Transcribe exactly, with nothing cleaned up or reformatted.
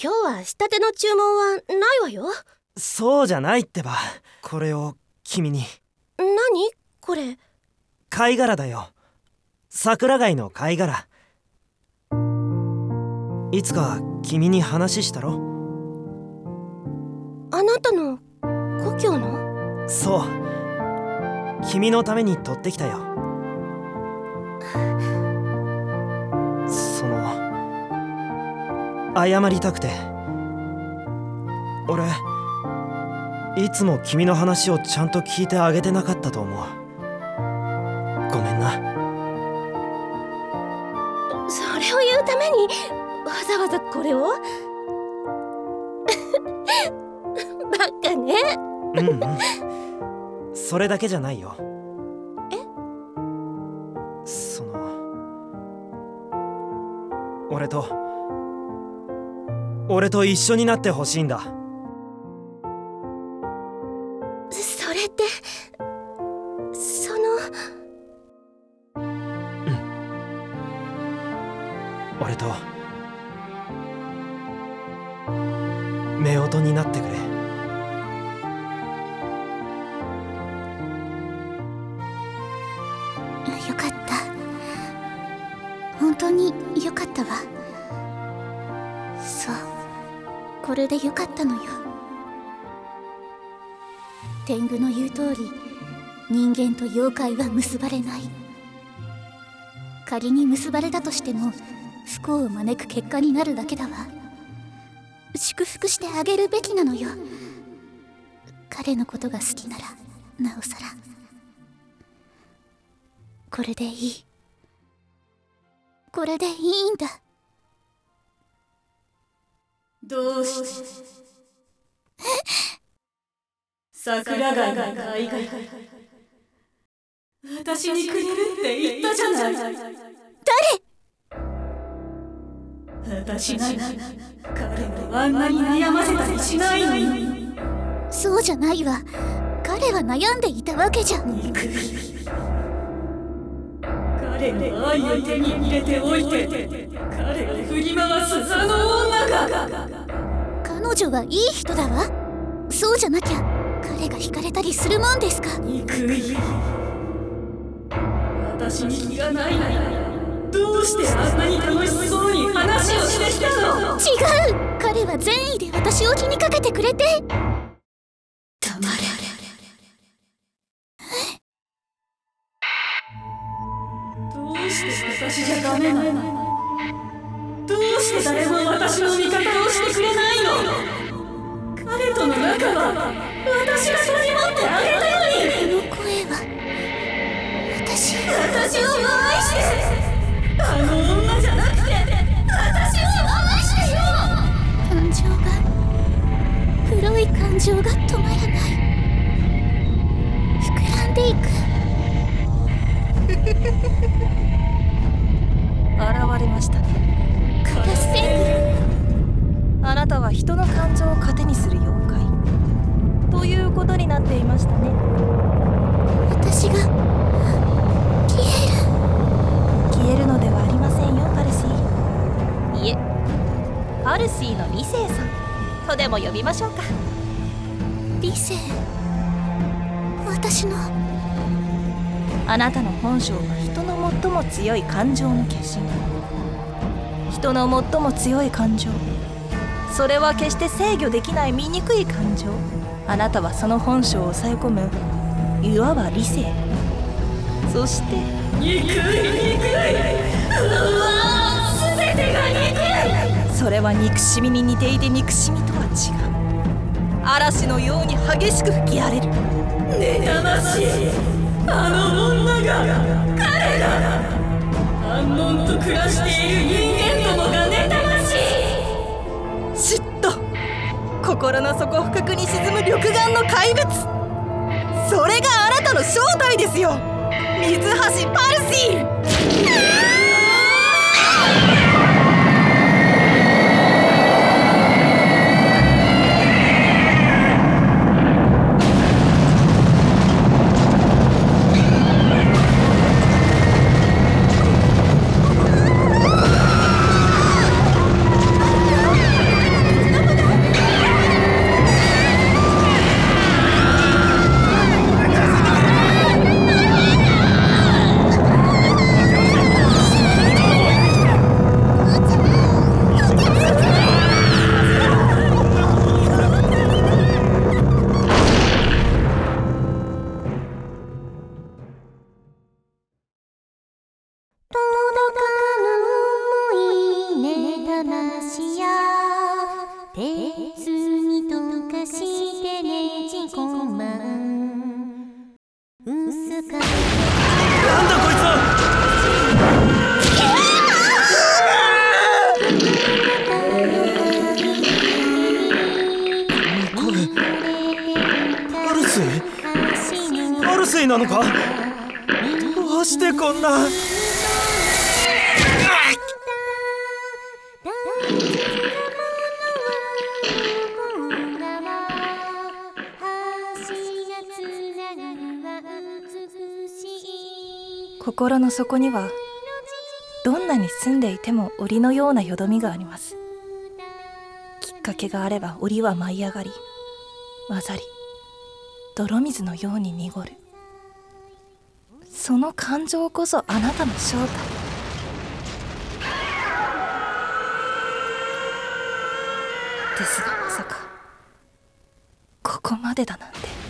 今日は仕立ての注文はないわよ。 そうじゃないってば。これを君に。 何これ？ 貝殻だよ。桜貝の貝殻。いつか君に話したろ。 あなたの故郷の？ そう、君のために取ってきたよ。その謝りたくて。俺いつも君の話をちゃんと聞いてあげてなかったと思う。ごめんな。 それを言うためにわざわざこれを？バカね。 うんうん、それだけじゃないよ。 え？ その俺と俺と一緒になってほしいんだ。 それってその… うん、俺と夫婦になってくれ。 よかった。本当によかったわ。そう、これでよかったのよ。天狗の言う通り、人間と妖怪は結ばれない。仮に結ばれたとしても不幸を招く結果になるだけだわ。祝福してあげるべきなのよ。彼のことが好きならなおさら。これでいい。これでいいんだ。 どうして桜貝が貝殻私にくれるって言ったじゃない。誰？私が彼をあんなに悩ませたりしないのに。 そうじゃないわ。彼は悩んでいたわけじゃ。 憎い。彼の愛を手に入れておいて彼を振り回すあの女が。 彼女はいい人だわ。そうじゃなきゃ彼が惹かれたりするもんですか。 憎い。私に気がないならどうしてあんなに楽しそうに話をしてきたの？ 違う。彼は善意で私を気にかけてくれて。 黙れ。どうして私じゃダメなの？どうして誰も私の味方をしてくれないの？彼との仲は私が取り持ってあげたのに。 この声は私私を愛して。あの女じゃなくて私を愛してよ。 感情が黒い感情が止まらない。膨らんでいく。 現れましたね。 カラス天狗。あなたは人の感情を糧にする妖怪ということになっていましたね。 私が消える。 消えるのではありませんよ、パルシー。いえ、パルシーの理性さんとでも呼びましょうか。 理性。私のあなたの本性は人の最も強い感情の化身。人の最も強い感情、それは決して制御できない醜い感情。あなたはその本性を抑え込むいわば理性。そして憎い憎い。うわー、全てが憎い。 それは憎しみに似ていて憎しみとは違う。嵐のように激しく吹き荒れる妬ましい。あの女が、彼が安穏と暮らしている人間どもが妬ましい。 嫉妬、心の底深くに沈む緑眼の怪物。それがあなたの正体ですよ、水橋パルシー。 なんだこいつは。パルスイパルスイなのか。どうしてこんな。 心の底にはどんなに住んでいても檻のようなよどみがあります。きっかけがあれば檻は舞い上がり混ざり泥水のように濁る。その感情こそあなたの正体。ですがまさかここまでだなんて。